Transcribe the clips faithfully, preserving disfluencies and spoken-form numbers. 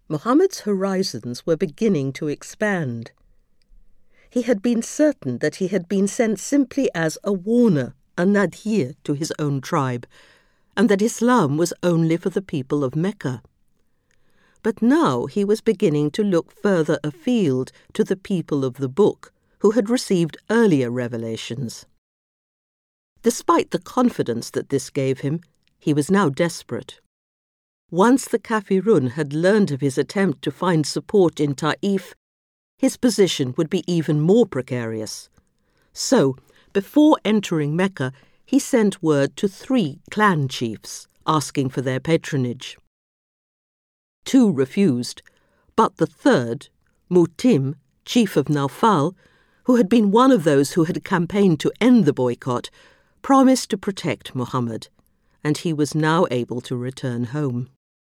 Muhammad's horizons were beginning to expand. He had been certain that he had been sent simply as a warner, a nadhir to his own tribe, and that Islam was only for the people of Mecca. But now he was beginning to look further afield to the people of the book, who had received earlier revelations. Despite the confidence that this gave him, he was now desperate. Once the Kafirun had learned of his attempt to find support in Ta'if, his position would be even more precarious. So, before entering Mecca, he sent word to three clan chiefs, asking for their patronage. Two refused, but the third, Mutim, chief of Naufal, who had been one of those who had campaigned to end the boycott, promised to protect Muhammad, and he was now able to return home.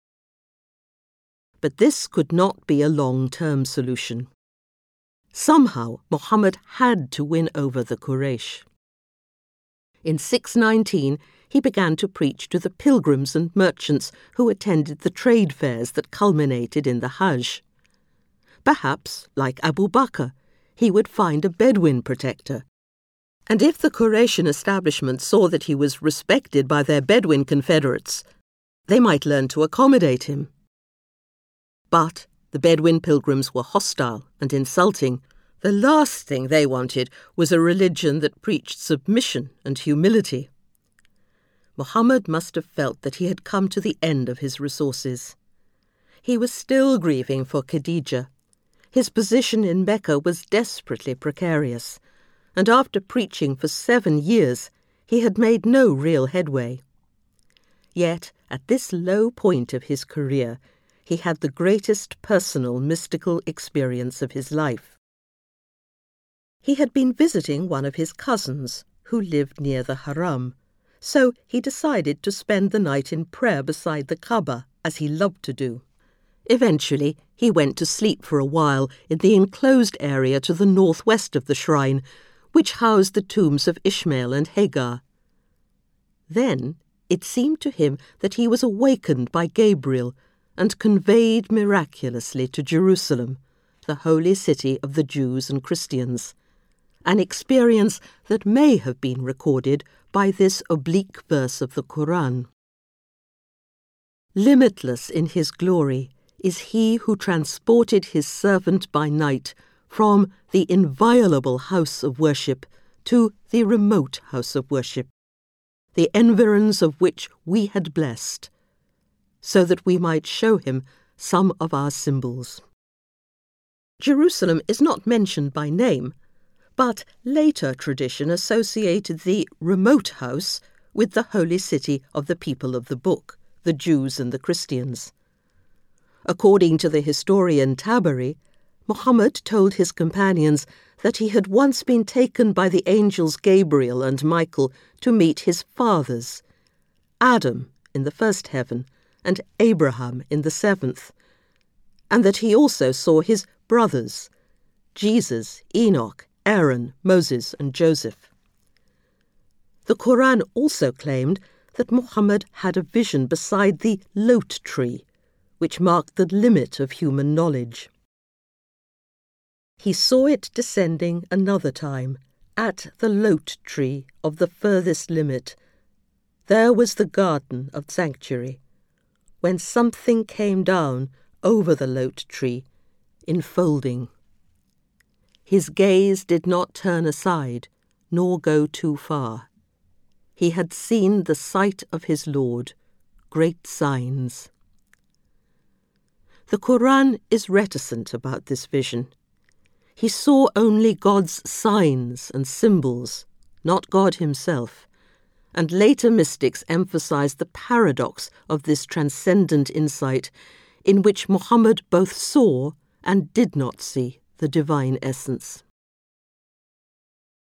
But this could not be a long-term solution. Somehow, Muhammad had to win over the Quraysh. In six nineteen, he began to preach to the pilgrims and merchants who attended the trade fairs that culminated in the Hajj. Perhaps, like Abu Bakr, he would find a Bedouin protector. And if the Quraysh establishment saw that he was respected by their Bedouin confederates, they might learn to accommodate him. But the Bedouin pilgrims were hostile and insulting. The last thing they wanted was a religion that preached submission and humility. Muhammad must have felt that he had come to the end of his resources. He was still grieving for Khadija. His position in Mecca was desperately precarious, and after preaching for seven years, he had made no real headway. Yet, at this low point of his career, he had the greatest personal mystical experience of his life. He had been visiting one of his cousins, who lived near the Haram, so he decided to spend the night in prayer beside the Kaaba, as he loved to do. Eventually, he went to sleep for a while in the enclosed area to the northwest of the shrine, which housed the tombs of Ishmael and Hagar. Then it seemed to him that he was awakened by Gabriel and conveyed miraculously to Jerusalem, the holy city of the Jews and Christians, an experience that may have been recorded by this oblique verse of the Quran. Limitless in his glory is he who transported his servant by night from the inviolable house of worship to the remote house of worship, the environs of which we had blessed, so that we might show him some of our symbols. Jerusalem is not mentioned by name, but later tradition associated the remote house with the holy city of the people of the book, the Jews and the Christians. According to the historian Tabari, Muhammad told his companions that he had once been taken by the angels Gabriel and Michael to meet his fathers, Adam in the first heaven and Abraham in the seventh, and that he also saw his brothers, Jesus, Enoch, Aaron, Moses, and Joseph. The Quran also claimed that Muhammad had a vision beside the Lot tree, which marked the limit of human knowledge. He saw it descending another time, at the Lot tree of the furthest limit. There was the garden of sanctuary, when something came down over the Lot tree, enfolding. His gaze did not turn aside, nor go too far. He had seen the sight of his Lord, great signs. The Quran is reticent about this vision. He saw only God's signs and symbols, not God himself, and later mystics emphasized the paradox of this transcendent insight in which Muhammad both saw and did not see the divine essence.